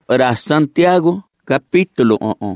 ra Santiago capítulo 1.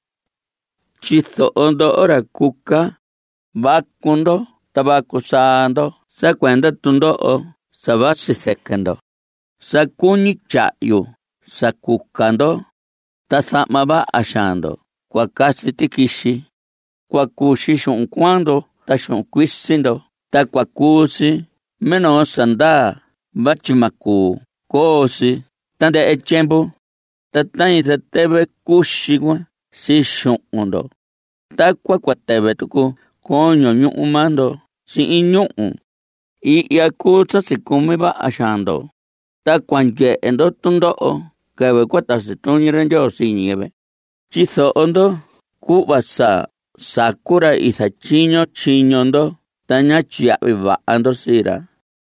Chiso'ondo ora kuka bakundo tabakusando sakwenda tundo'o sabasisekendo sakuni chayo sakukando tasamaba ashando kwa kasi tikishi kwa kushi shunkwando tashunkwisindo takwakusi meno sanda bachimaku kosi tande echembo tatani tatebe kushigwa si shundo takwa kwatebe tuku konyo nyumando si inyuu y yakuta si kumiba ashando takwanje endo tundo'o kebe kwata si tunyirenjo si niebe chiso ondo kubasa sakura isa chiñondo tanya chiabiba ando sira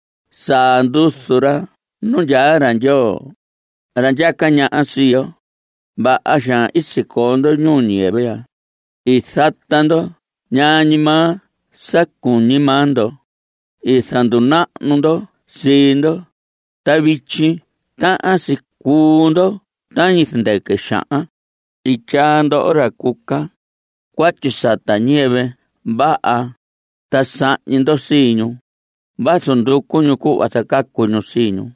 sandusura nunja ranjo ranja kanya asiyo ba asha isikondo nyuniebe ya isatando nyanyima sakunimando isanduna nundo sindo tabichi ta asikundo tanisndeke shaa ichando ora kuka kwachisata nieve baa tasañindo sinyu basundukunyu kuwatakakunyu sinyu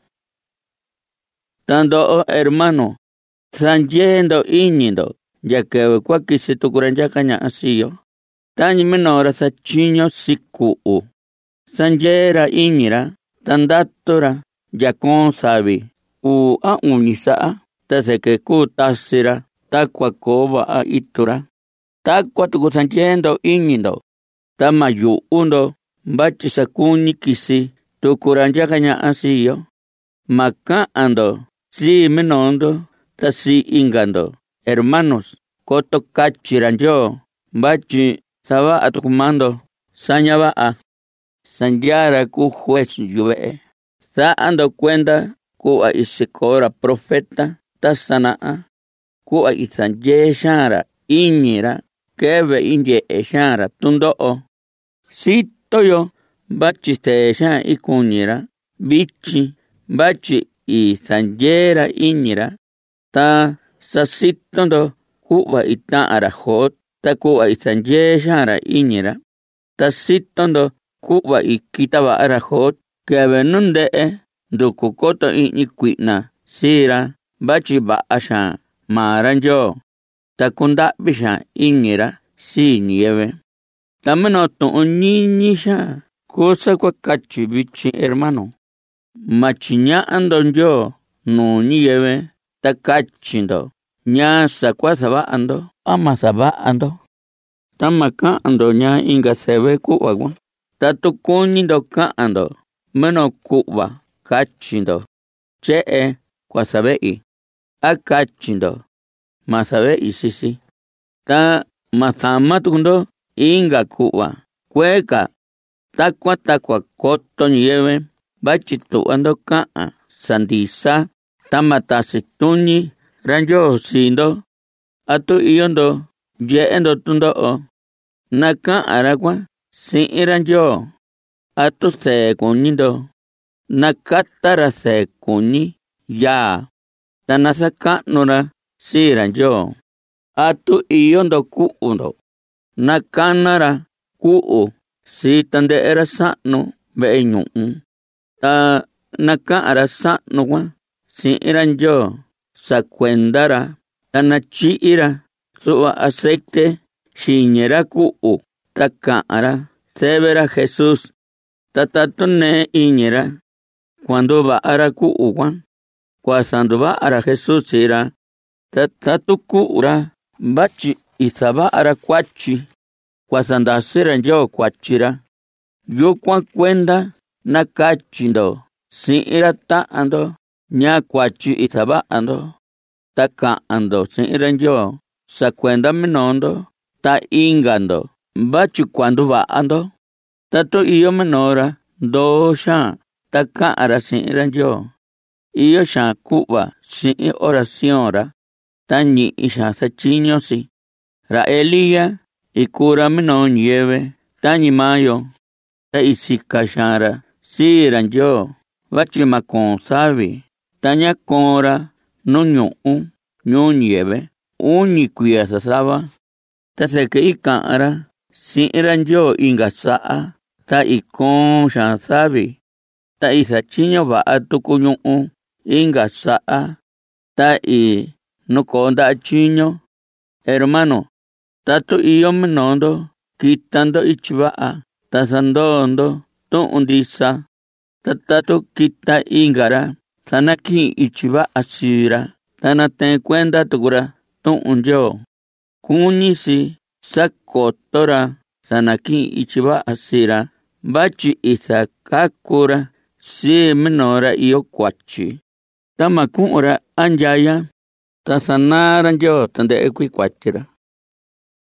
tando hermano sanjendo iñindo yakewe kwakisitukuranja kanya asiyo tañi menora sa chiño sikuu sanjera iñira tandatora yakon sabi u a unisa taseke kutasira takwakoba a itura takwa tukusanjendo iñindo tamayu undo bachisakuni kisi tukuranja kanya asiyo makaando si menondo tasi ingando hermanos koto kachiranjo bachi saba atukumando sanyaba a sanjara ku juez yube sa ando kwenda ku a isikora profeta tasana ku a isanje shara inyira kebe indie shara tundo'o sitoyo bachi te sha ikunyira bichi bachi isanjera inyira ta sasitondo kuwa ita arajot ta kuwa isanje shara inyira ta sitondo kuwa ikitaba arajot kebe nunde dukukoto iñikwina sira bachi ba asha maranjo ta kunda bisha inyira si nieve tameno to uniñisha cosa kwa kachi bichi hermano machiña andonjo no nieve takachindo nya sakwa saba ando ama saba ando tamaka ando nya inga sebe kuwa tatukunindo ka ando meno kuwa kachindo che kwa sabe akachindo masabe isisi ta masama tundo inga kuwa kweka takwa koto nieve bachitu ando ka sandisa tamata situni ranjo sindo atu iyondo yeendo tundo naka aragwa si ranjo atu se kunindo nakatara se kuni ya tanasaka nora si ranjo atu iyondo kuundo nakanara kuu si tande era sano beñu ta naka ara sano wa si ranjo sakwendara tanachiira suwa aceite shiñera kuu takara severa Jesús tatatone iñera cuando va ara kuu cuando va ara Jesús ira tatatukura bachi isaba ara kwachi kwasandasira njo kwachira yo kwenda nakachindo si ira taando nya kwachi isaba ando takaando si ira njo sakwenda menondo ta ingando bachi cuando va ando tato iyo menora dosha takara si ira njo iyo sha kuba si oración ra tani isha sachiño si ra Elía ikura meno nieve tani mayo ta isikashara si ranjo bachi makon sabi tanya kora no nyu ñuu ñiyɨvɨ 8 kuiya sasava, ta sɨkɨ ika'an ra si'in ra Ndyoo inga sa'a, ta ikoon xaan savi, ta isatyiño va'a tuku ñu'un inga sa'a, ta nukoo nda'a tyiño. Hermano, tatu iyo minoo ndo kita ndo ityi va'a ta sandoo ndo tu'un ndisa, ta tatu kita inga ra sanaki'in ityi va'a sii ra, ta nateen kuenda tuku ra tu'un Ndyoo, kuñi si sakoto ra sanaki'in ityi va'a sii ra, vatyi isakaku ra sii minoo ra iyo kuatyi. Ta ma ku'un ra anyaya ta sanaa ra Ndyoo tandɨ'ɨ kuii kuatyi ra.